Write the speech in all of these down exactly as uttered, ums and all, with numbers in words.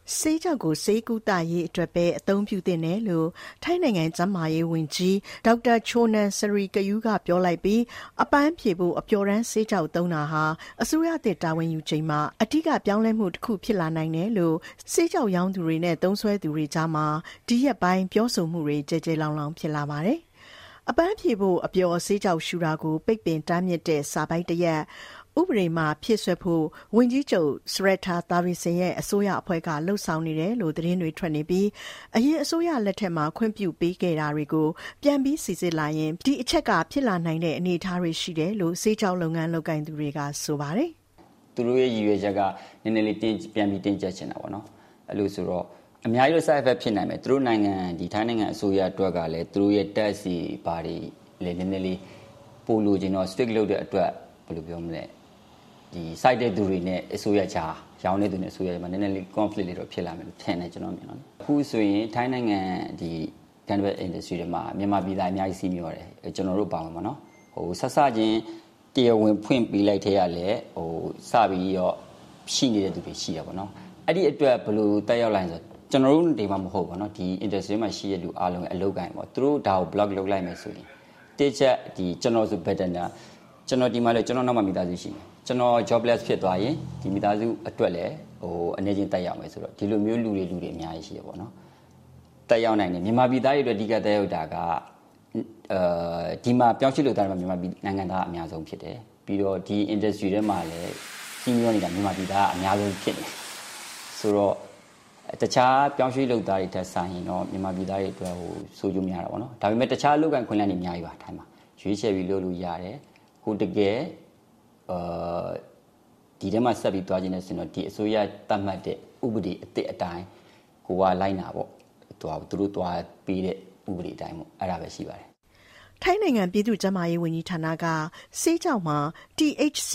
ဆေးကြောက်ကိုဆေးကုသရေးအတွက်ပဲအသုံးပြုသင့်တယ်လို့ထိုင်းနိုင်ငံကျန်းမာရေးဝန်ကြီးဒေါက်တာချိုနန်စရီကယူးကပြောလိုက်ပြီးအပန်းဖြေဖို့အပျော်တမ်းဆေးကြောက်သုံးတာဟာအစိုးရသစ်တာဝန်ယူချိန်မှာအထူးပြောင်းလဲမှုတစ်ခုဖြစ်လာနိုင်တယ်လို့ဆေးကြောက်ရောင်းသူတွေနဲ့သုံးစွဲသူတွေကြားမှာဒီရက်ပိုင်းပြောဆိုမှုတွေကြဲကြဲလောင်လောင်ဖြစ်လာပါတယ်။အပန်းဖြေဖို့အပျော်ဆေးကြောက်ရှူတာကိုပိတ်ပင်တားမြစ်တဲ့စာပိုက်တစ်ရက်ဥပဒေမှာဖြစ်ဆွဲဖို့ဝန်ကြီးချုပ်စရက်တာသာဝီစင်ရဲ့အစိုးရအဖွဲ့ကလှုပ်ဆောင်နေတယ်လို့သတင်းတွေထွက်နေပြီးအရင်အစိုးရလက်ထက်မှာခွင့်ပြုပေးခဲ့တာတွေကိုပြန်ပြီးစီစစ်လာရင်ဒီအချက်ကဖြစ်လာနိုင်တဲ့အနေအထားတွေရှိတယ်လို့စေးကြောက်လုပ်ငန်းလုပ်ကိုင်သူတွေကဆိုပါတယ်။သူတို့ရဲ့ရည်ရွယ်ချက်ကနည်းနည်းလေးတင်းပြန်ပြီးတင်းကျပ်ချင်တာပေါ့နော်။အဲ့လိုဆိုတော့အများကြီး side effect ဖြစ်နိုင်မယ်။သူတို့နိုင်ငံဒီထိုင်းနိုင်ငံအစိုးရအတွက်ကလည်းသူတို့ရဲ့ tax စီဘာတွေလည်းနည်းနည်းလေးပို့လို့ခြင်းတော့ strict လုပ်တဲ့အတွက်ဘယ်လိုပြောမလဲဒီ site တဲ့သူတွေနဲ့အစိုးရချာရောင်းတဲ့သူနဲ့အစိုးရမှာနည်းနည်းလေး conflict လေးတော့ဖြစ်လာမယ်လို့ထင်တယ်ကျွန်တော်မြင်တော့အခုဆိုရင်ထိုင်းနိုင်ငံဒီ cannabis industry တွေမှာမြန်မာပြည်သားအများကြီးစီးမျောတယ်ကျွန်တော်တို့ပါမှာပေါ့နော်ဟိုဆက်စချင်းတရားဝင်ဖွင့်ပေးလိုက်တဲ့ရလဲဟိုစပြီးတော့ရှိနေတဲ့သူတွေရှိတယ်ပေါ့နော်အဲ့ဒီအတွက်ဘယ်လိုတက်ရောက်လိုက်ဆိုကျွန်တော်တို့ဒီမှာမဟုတ်ပါနော်ဒီ industry မှာရှိတဲ့လူအားလုံးအလုပ်ကိုင်ပေါ့သူတို့ဒါကို block လုပ်လိုက်မယ်ဆိုရင်တိကျဒီကျွန်တော်ဆို better နာကျွန်တော်ဒီမှာလဲကျွန်တော်နောက်မှမိသားစုရှိတယ်ကျွန်တော် jobless ဖြစ်သွားရင်ဒီမိသားစုအတွက်လည်းဟိုအနေချင်းတက်ရောက်မယ်ဆိုတော့ဒီလိုမျိုးလူတွေလူတွေအများကြီးရှိရပေါ့နော်တက်ရောက်နိုင်တယ်မြန်မာပြည်သားတွေအတွက်ဒီကတက်ရောက်တာကအဲဒီမှာပြောင်းရွှေ့လို့တာမှာမြန်မာပြည်နိုင်ငံသားအများဆုံးဖြစ်တယ်ပြီးတော့ဒီ industry ထဲမှာလည်းကြီးမျိုးနေတာမြန်မာပြည်သားအများဆုံးဖြစ်နေဆိုတော့တခြားပြောင်းရွှေ့လို့တာတွေတက်ဆိုင်ရင်တော့မြန်မာပြည်သားတွေအတွက်ဟိုစိုးကျိုးများတာပေါ့နော်ဒါပေမဲ့တခြားလူကန်ခွင့်လန်းတွေအများကြီးပါထိုင်းမှာရွေးချယ်ပြီးလုပ်လို့ရတယ်ဟိုတကယ်အာဒီထဲမှာဆက်ပြီးတွားခြင်းနဲ့ဆိုတော့ဒီအစိုးရတတ်မှတ်တဲ့ဥပဒေအသစ်အတိုင်းကိုကလိုက်နာပေါ့တွားသူတို့တွားပေးတဲ့ဥပဒေအတိုင်းပေါ့အဲ့ဒါပဲရှိပါတယ်ထိုင်းနိုင်ငံပြည်သူ့ကျန်းမာရေးဝန်ကြီးဌာနကဆေးကြောက်မှာ T H C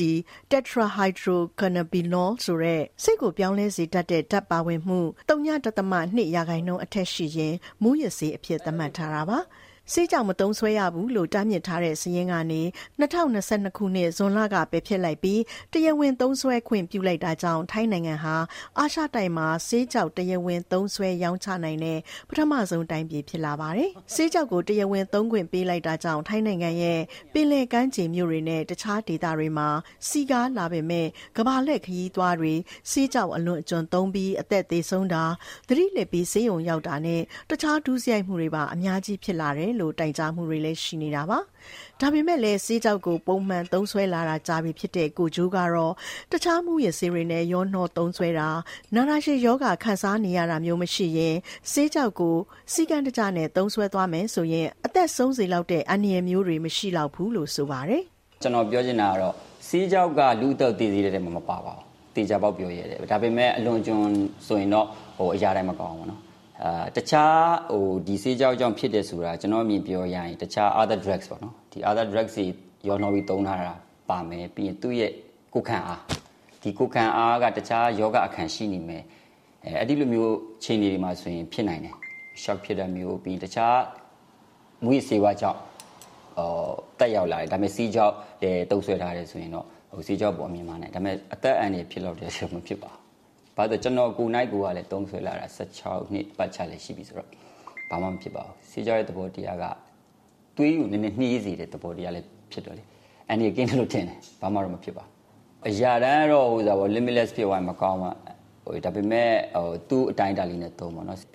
tetrahydrocannabinol ဆိုတဲ့စိတ်ကိုပြောင်းလဲစေတတ်တဲ့ဓာတ်ပါဝင်မှုဝ.၂ ရာခိုင်နှုန်းအထက်ရှိရင်မူးယစ်ဆေးအဖြစ်သတ်မှတ်ထားတာပါဆေးကြောင့်မသုံးဆွဲရဘူးလို့တားမြစ်ထားတဲ့စည်းရင်းကနေ၂၀၂၂ခုနှစ်ဇွန်လကပယ်ဖျက်လိုက်ပြီးတရားဝင်သုံးဆွဲခွင့်ပြုလိုက်တာကြောင့်ထိုင်းနိုင်ငံဟာအာရှတိုက်မှာဆေးကြောက်တရားဝင်သုံးဆွဲရောင်းချနိုင်တဲ့ပထမဆုံးတိုင်းပြည်ဖြစ်လာပါတယ်။ဆေးကြောက်ကိုတရားဝင်သုံးခွင့်ပေးလိုက်တာကြောင့်ထိုင်းနိုင်ငံရဲ့ပင်လယ်ကမ်းခြေမြို့တွေနဲ့တခြားဒေသတွေမှာစီကားလာပေမဲ့ကမ္ဘာလှည့်ခရီးသွားတွေဆေးကြောက်အလွန်အကျွံသုံးပြီးအသက်သေဆုံးတာသတိလစ်ပြီးဆေးရုံရောက်တာနဲ့တခြားဒုစရိုက်မှုတွေပါအများကြီးဖြစ်လာတယ်လို့တိုင်ကြားမှုတွေလည်းရှိနေတာပါဒါပေမဲ့လည်းဆေးကြောက်ကိုပုံမှန်သုံးဆွဲလာတာကြာပြီဖြစ်တဲ့ကိုဂျိုးကတော့တခြားမှုရဆေးတွေနဲ့ရောနှောသုံးဆွဲတာနာနာရှည်ယောဂခံစားနေရတာမျိုးမရှိရင်ဆေးကြောက်ကိုစီကံတကြနဲ့သုံးဆွဲသွားမယ်ဆိုရင်အသက်ဆုံးစေလောက်တဲ့အန္တရာယ်မျိုးတွေမရှိတော့ဘူးလို့ဆိုပါတယ်ကျွန်တော်ပြောချင်တာကတော့ဆေးကြောက်ကလူအသက်တည်သေးတဲ့မှာမပါပါဘူးတေချာပေါက်ပြောရတယ်ဒါပေမဲ့အလွန်ကျွံဆိုရင်တော့ဟိုအရာတိုင်းမကောင်းဘူးနော်အာတခြားဟိုဒီဆေးကြောက်ကြောင့်ဖြစ်တယ်ဆိုတာကျွန်တော်အမြင်ပြောရရင်တခြား other drugs ပေါ့နော်ဒီ other drugs တွေရောနှောပြီးသုံးထားတာပါမယ်ပြီးရင်သူ့ရဲ့ကိုယ်ခံအားဒီကိုယ်ခံအားကတခြားယောဂအခန့်ရှိနေမယ်အဲအဲ့ဒီလိုမျိုးခြေနေတွေမှာဆိုရင်ဖြစ်နိုင်တယ် shock ဖြစ်တဲ့မျိုးပြီးတခြားမူရစေဝါကြောင့်ဟိုတက်ရောက်လာတယ်ဒါပေမဲ့ဆေးကြောက်လည်းတုံးဆွဲထားတယ်ဆိုရင်တော့ဟိုဆေးကြောက်ပေါ်အမြင်မှာနိုင်ဒါပေမဲ့အသက်အန္တရာယ်ဖြစ်လို့တဲ့ဆိုမဖြစ်ပါဘူးဘာလို့ကျွန်တော်ကိုနိုင်ကိုကလည်းတုံးဆွဲလာတာ၁၆နှစ်ပတ်ချလည်းရှိပြီဆိုတော့ဘာမှမဖြစ်ပါဘူးဆေးကြောရဲ့သဘောတရားကတွေးယူနည်းနည်းနှီးစေတဲ့သဘောတရားလည်းဖြစ်တော့လေအန်ဒီကင်းလို့ထင်တယ်ဘာမှတော့မဖြစ်ပါအရာတန်းတော့ဟိုစားပေါ့ limitless ဖြစ်သွားမကောင်းပါဟိုဒါပေမဲ့ဟိုသူ့အတိုင်းအတာလေးနဲ့သုံးပါနော်